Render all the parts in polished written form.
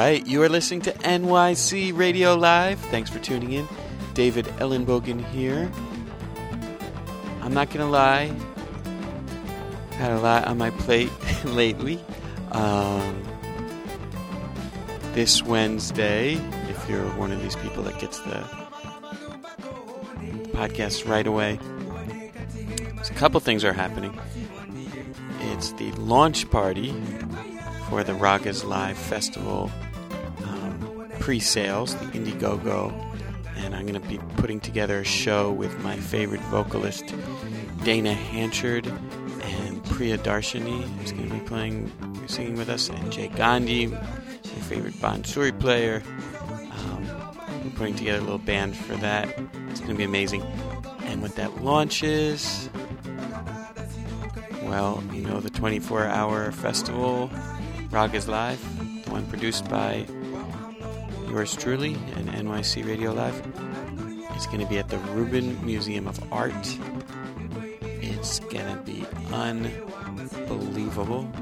right, you are listening to NYC Radio Live. Thanks for tuning in. David Ellenbogen here. I'm not going to lie. Had a lot on my plate lately. This Wednesday, if you're one of these people that gets the podcast right away, there's a couple things are happening. It's the launch party for the Ragas Live Festival pre-sales, the Indiegogo, and I'm going to be putting together a show with my favorite vocalist, Dana Hanchard, and Priya Darshani, who's going to be singing with us, and Jay Gandhi, my favorite Bansuri player. We're putting together a little band for that. It's going to be amazing. And what that launches, well, you know, the 24-hour festival, Ragas Live, the one produced by yours truly and NYC Radio Live. It's going to be at the Rubin Museum of Art. It's going to be unbelievable.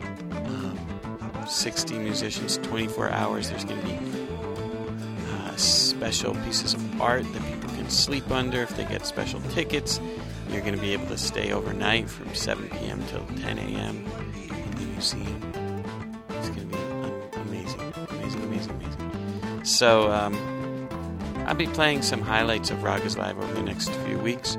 60 musicians, 24 hours. There's going to be special pieces of art that people can sleep under if they get special tickets. You're going to be able to stay overnight from 7 p.m. till 10 a.m. in the museum. It's going to be amazing. So, I'll be playing some highlights of Ragas Live over the next few weeks.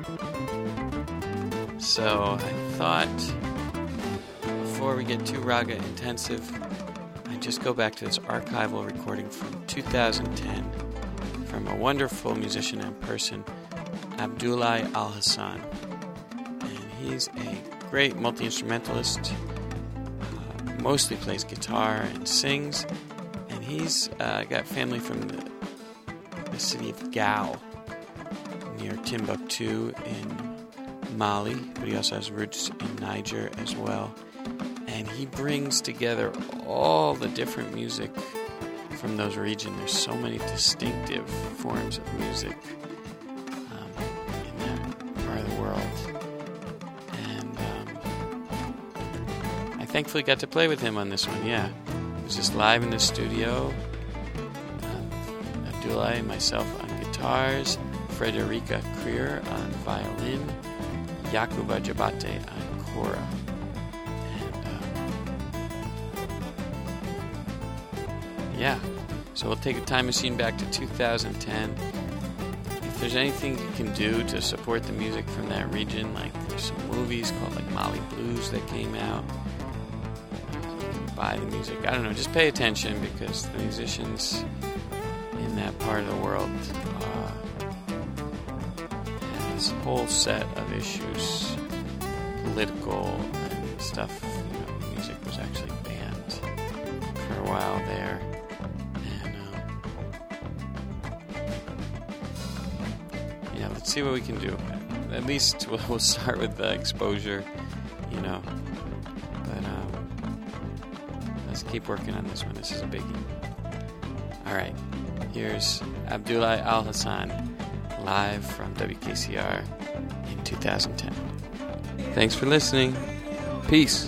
So, I thought, before we get too Raga intensive, I'd just go back to this archival recording from 2010 from a wonderful musician and person, Abdullah Al-Hassan. And he's a great multi-instrumentalist, mostly plays guitar and sings, and he's got family from the city of Gao, near Timbuktu in Mali, but he also has roots in Niger as well. And he brings together all the different music from those regions. There's so many distinctive forms of music in that part of the world. And I thankfully got to play with him on this one, yeah. It was just live in the studio. Abdullah and myself on guitars, Frederica Krier on violin, Yakuba Jabate on kora. Yeah, so we'll take a time machine back to 2010. If there's anything you can do to support the music from that region, like there's some movies called like Mali Blues that came out. You can buy the music. I don't know, just pay attention because the musicians in that part of the world have this whole set of issues, political and stuff. You know, the music was actually banned for a while there. Let's see what we can do. At least we'll start with the exposure, you know. But let's keep working on this one. This is a biggie. All right. Here's Abdullah Al-Hassan live from WKCR in 2010. Thanks for listening. Peace.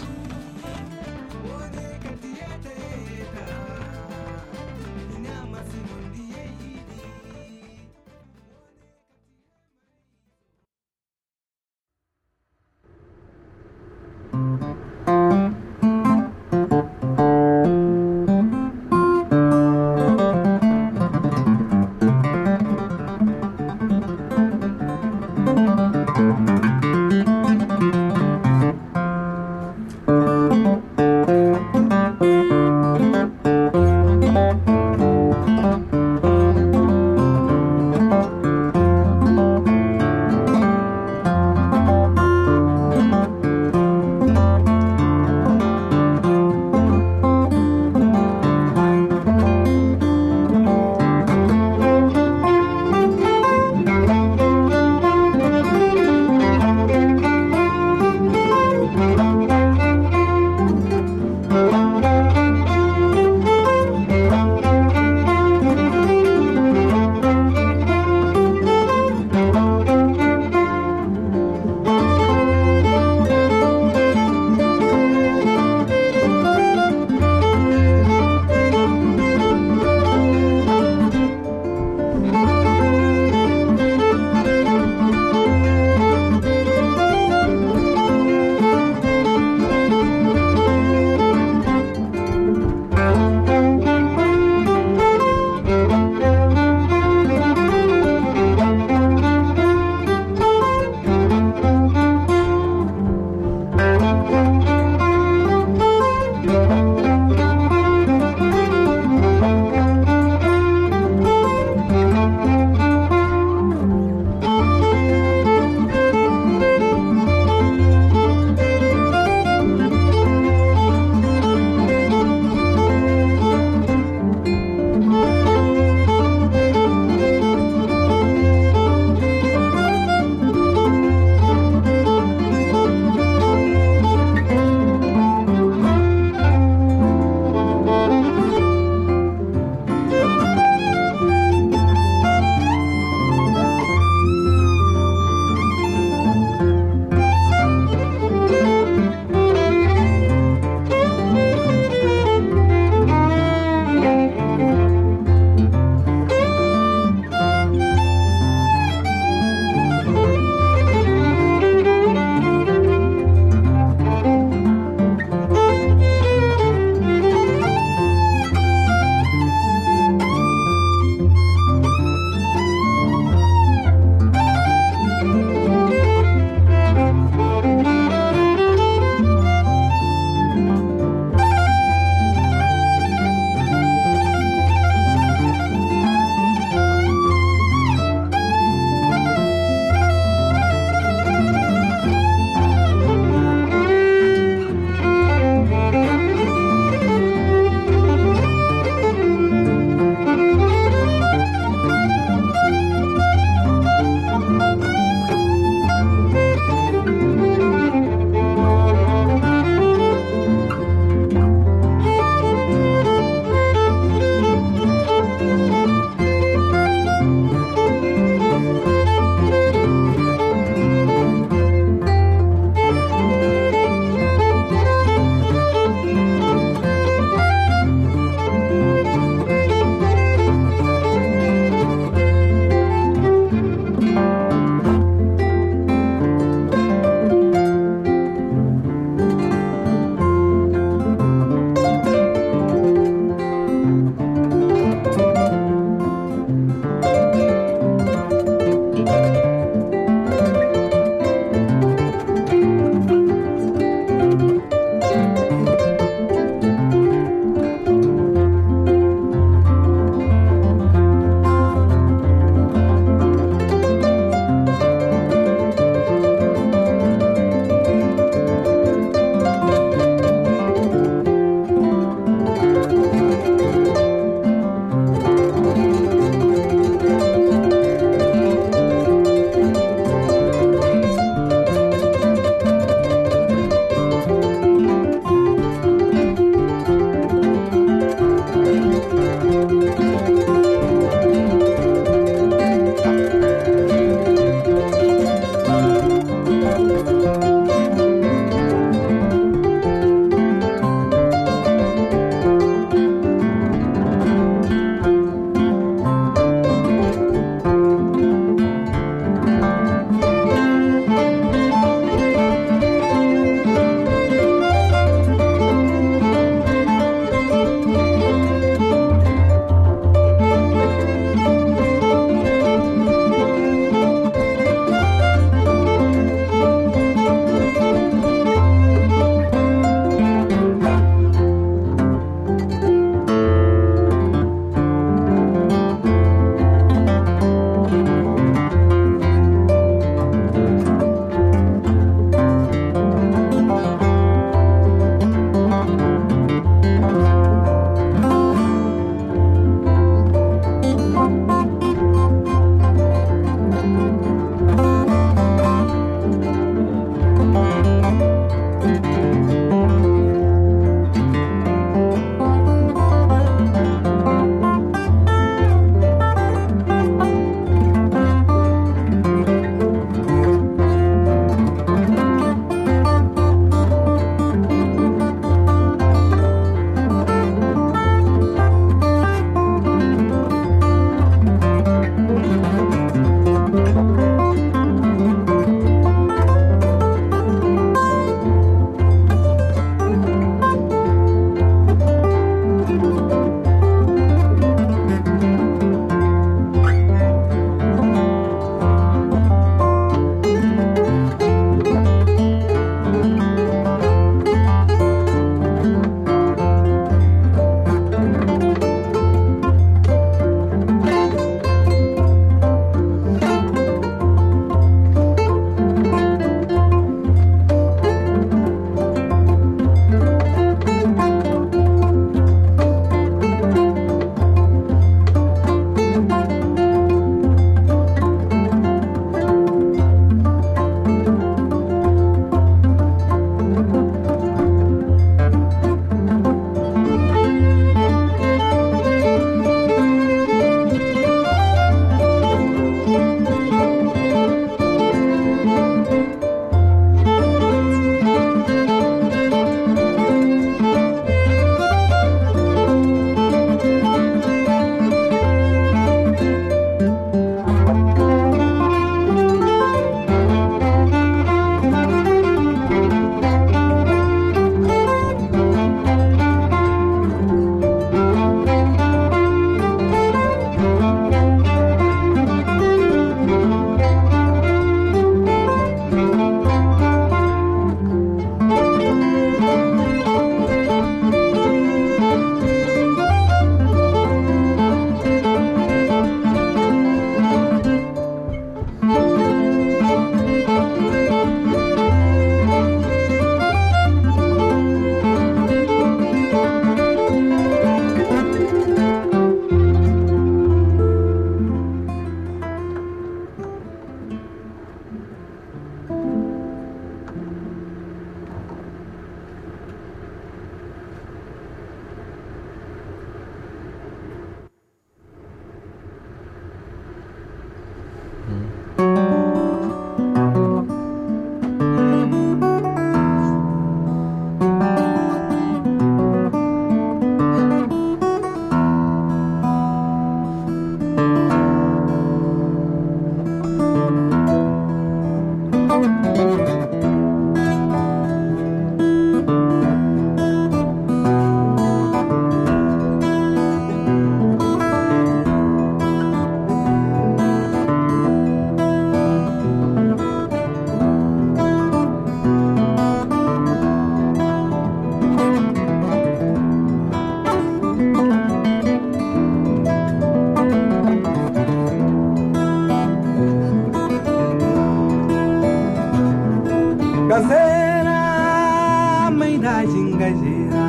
dajin gajera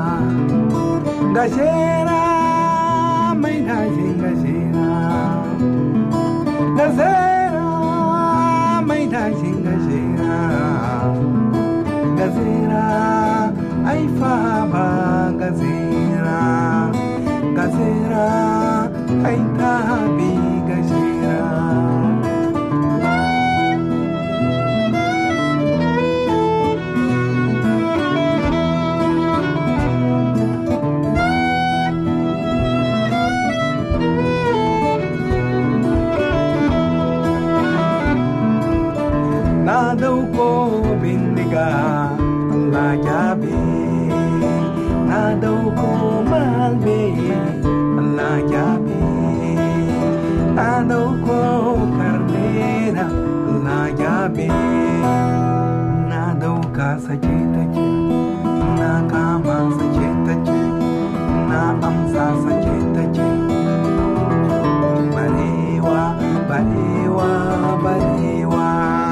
gajera mai dajin gajera gajera mai dajin gajera gajera ai fa ba gajera gajera ai ta bi gajera na dauko bindiga Allah ya bi na dauko malbe Allah ya bi na dauko karnera Allah ya bi na dauka sake take na kama sake take na amsa sake take barewa barewa barewa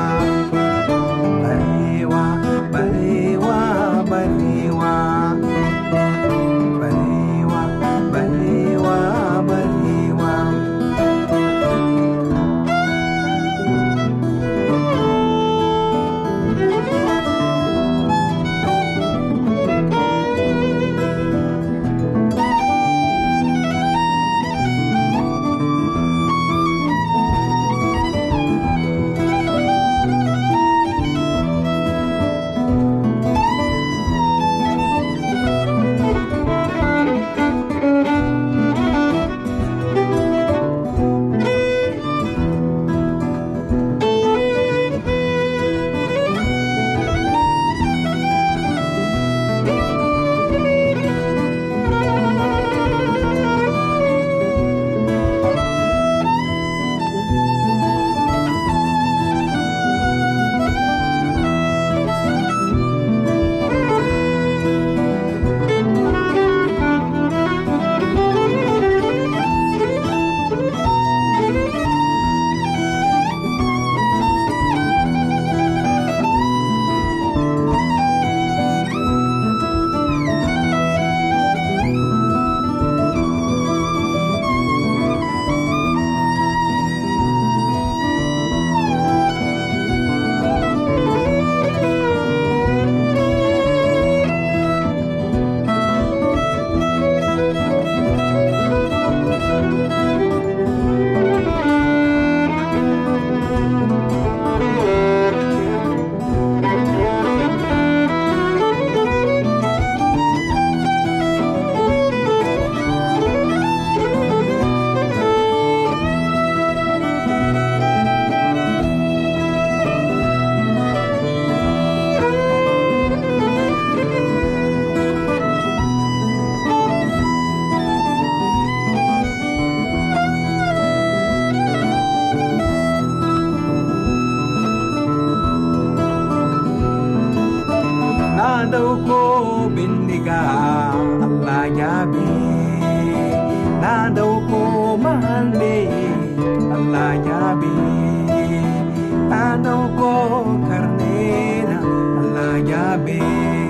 dauko bindiga Allah ya bi na dauko mahalbe Allah ya bi na dauko karnera Allah ya bi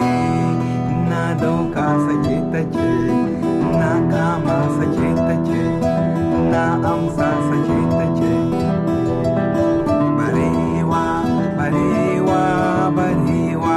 na dauka sake tace na kama sake tace na amsa sake tace barewa barewa barewa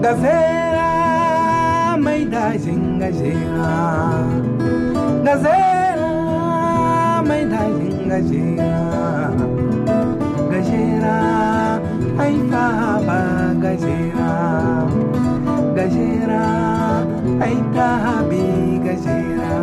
Gazera, maida gazera. Gazera, maida gazera. Gazera, ai faba gazera. Gazera, ai tabi gazera.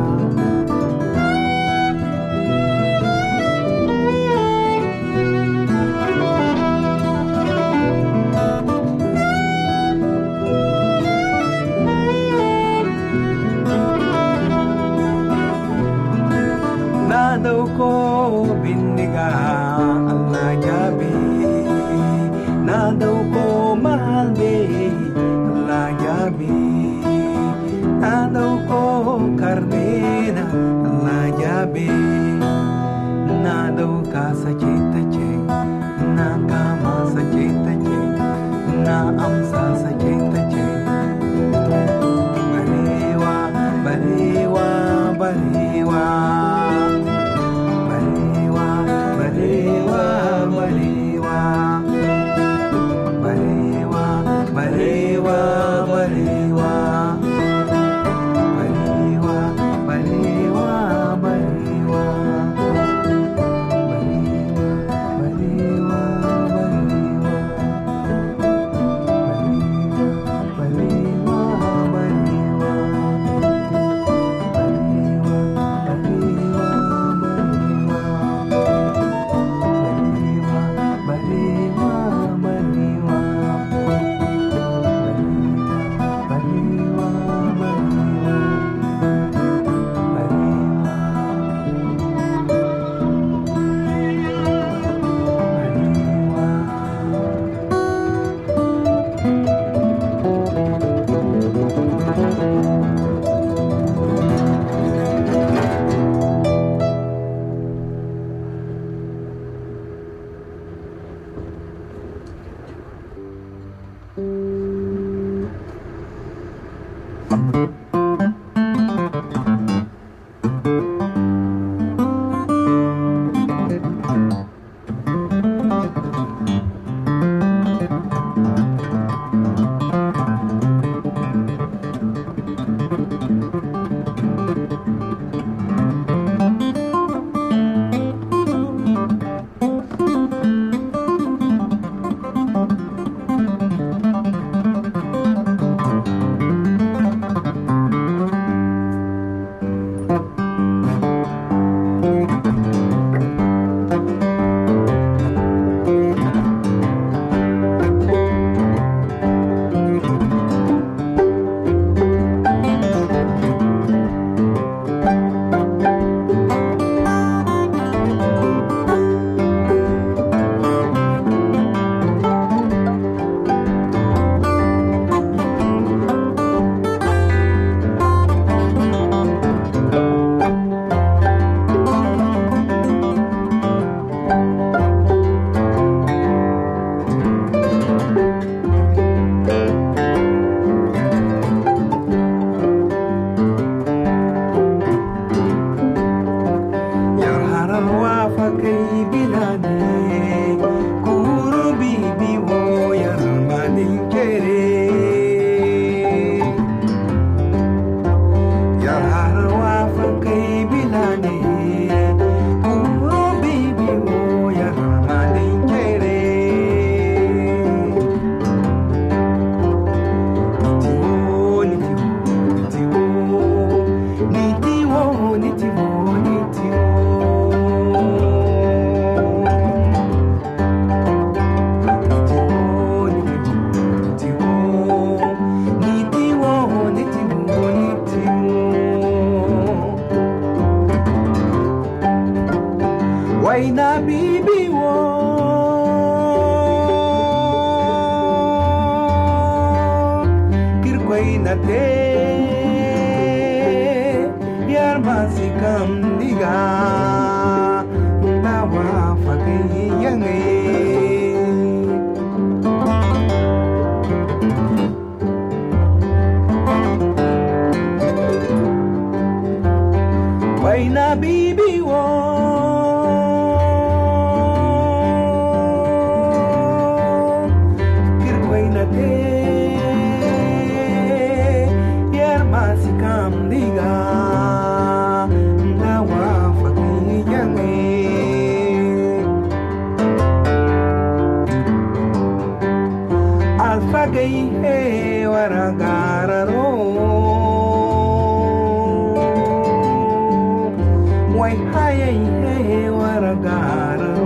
Nadaw ko bindiga Allah gabi. Nadaw ko mahal be Allah gabi. Nadaw ko karnena Allah gabi. Nadaw ka sa chitache na kama sa chitache na amsa sa chitache. Bariwa bariwa bariwa. Kirkway na te fagai he waragararo wai hai he waragararo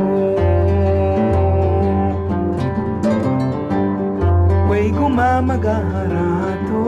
wai gumama garato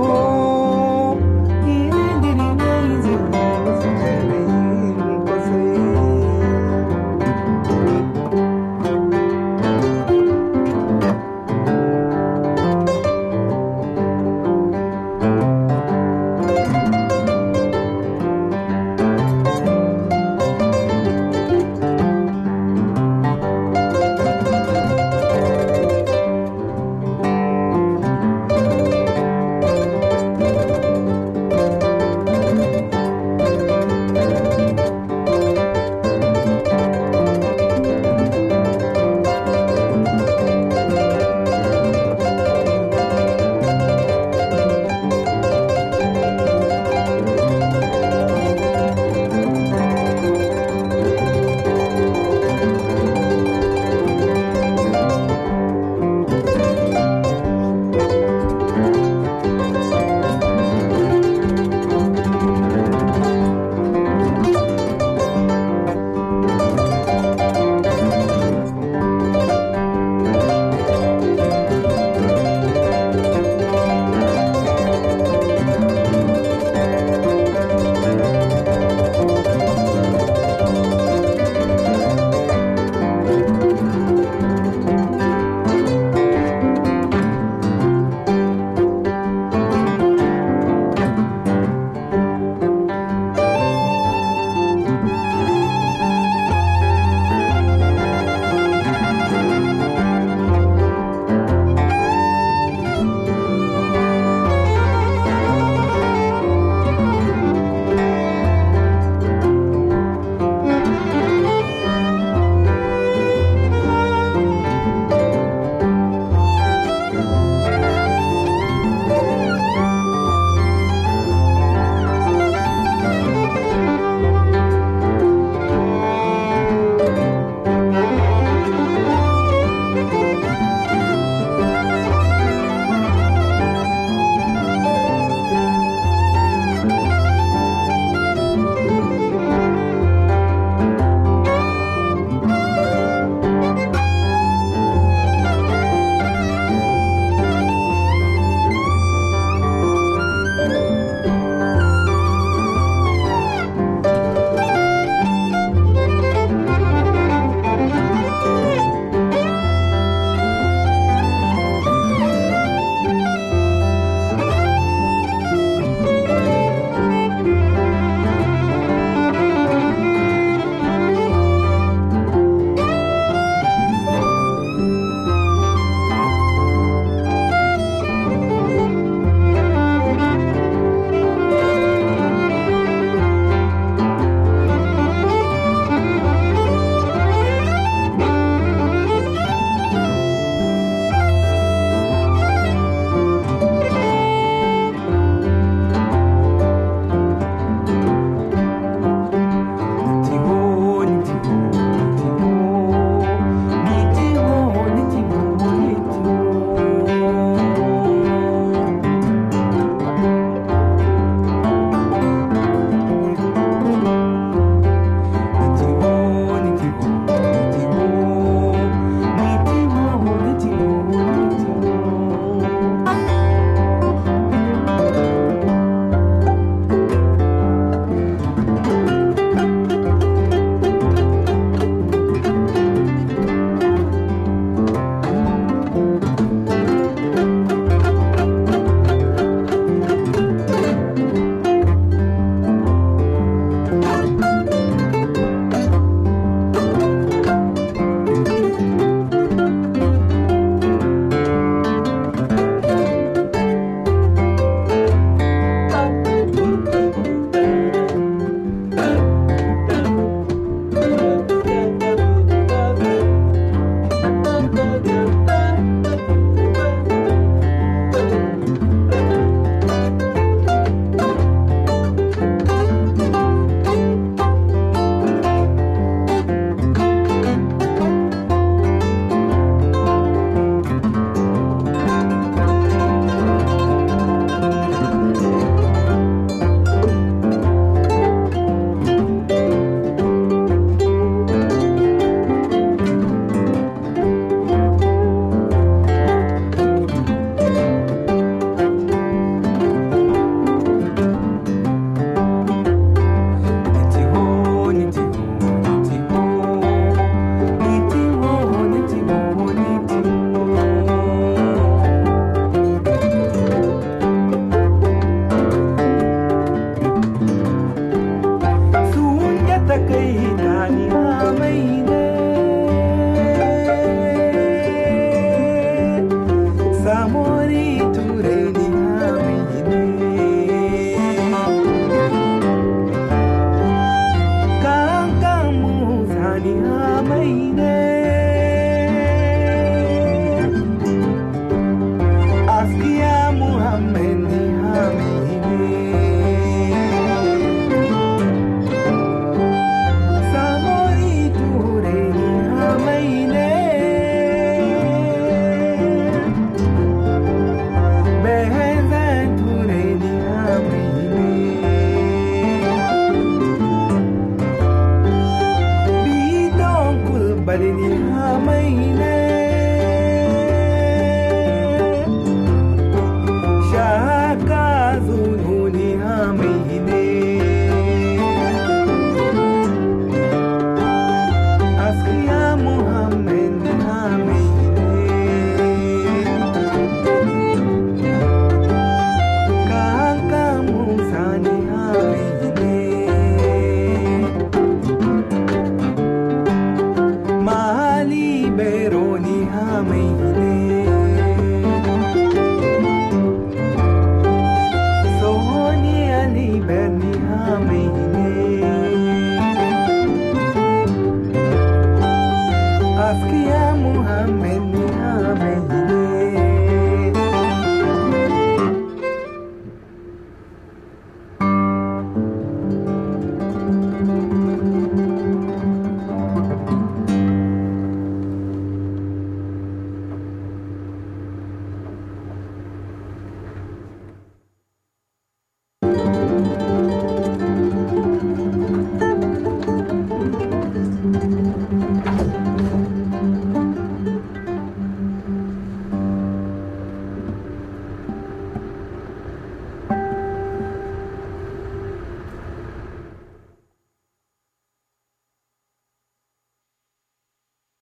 may